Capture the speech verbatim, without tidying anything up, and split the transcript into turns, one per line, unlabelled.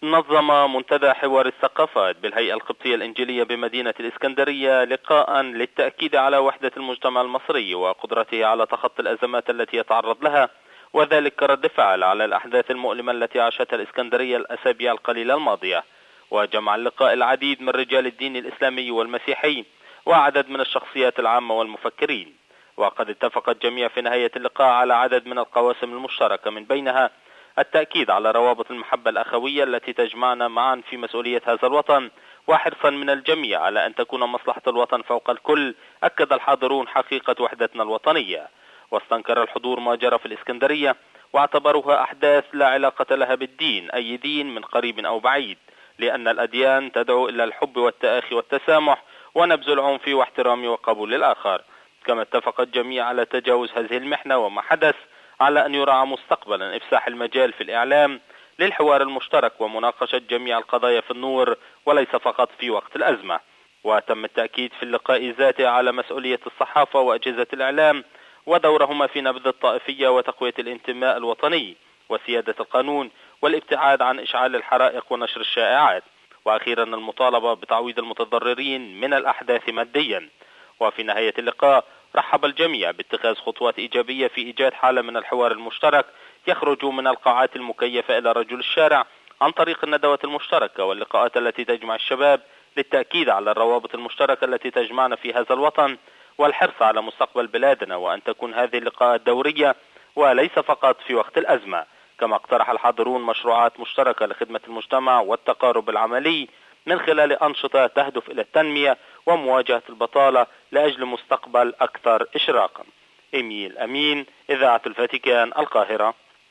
نظم منتدى حوار الثقافات بالهيئة القبطية الإنجيلية بمدينة الإسكندرية لقاء للتأكيد على وحدة المجتمع المصري وقدرته على تخطي الأزمات التي يتعرض لها، وذلك كرد فعل على الأحداث المؤلمة التي عاشتها الإسكندرية الأسابيع القليلة الماضية. وجمع اللقاء العديد من رجال الدين الإسلامي والمسيحي وعدد من الشخصيات العامة والمفكرين، وقد اتفق الجميع في نهاية اللقاء على عدد من القواسم المشتركة، من بينها التأكيد على روابط المحبة الأخوية التي تجمعنا معا في مسؤولية هذا الوطن، وحرصا من الجميع على أن تكون مصلحة الوطن فوق الكل. أكد الحاضرون حقيقة وحدتنا الوطنية، واستنكر الحضور ما جرى في الإسكندرية واعتبروها أحداث لا علاقة لها بالدين، أي دين من قريب أو بعيد، لأن الأديان تدعو إلى الحب والتآخي والتسامح ونبذ العنف واحترام وقبول الآخر. كما اتفق الجميع على تجاوز هذه المحنة وما حدث، على أن يراعى مستقبلا إفساح المجال في الإعلام للحوار المشترك ومناقشة جميع القضايا في النور وليس فقط في وقت الأزمة. وتم التأكيد في اللقاء ذاته على مسؤولية الصحافة وأجهزة الإعلام ودورهما في نبذ الطائفية وتقوية الانتماء الوطني وسيادة القانون والابتعاد عن إشعال الحرائق ونشر الشائعات، وأخيرا المطالبة بتعويض المتضررين من الأحداث ماديا. وفي نهاية اللقاء رحب الجميع باتخاذ خطوات إيجابية في إيجاد حالة من الحوار المشترك يخرج من القاعات المكيفة إلى رجل الشارع عن طريق الندوات المشتركة واللقاءات التي تجمع الشباب للتأكيد على الروابط المشتركة التي تجمعنا في هذا الوطن والحرص على مستقبل بلادنا، وأن تكون هذه اللقاءات دورية وليس فقط في وقت الأزمة. كما اقترح الحاضرون مشروعات مشتركة لخدمة المجتمع والتقارب العملي من خلال أنشطة تهدف إلى التنمية ومواجهة البطالة لأجل مستقبل أكثر إشراقا. إيميل أمين، إذاعة الفاتيكان، القاهرة.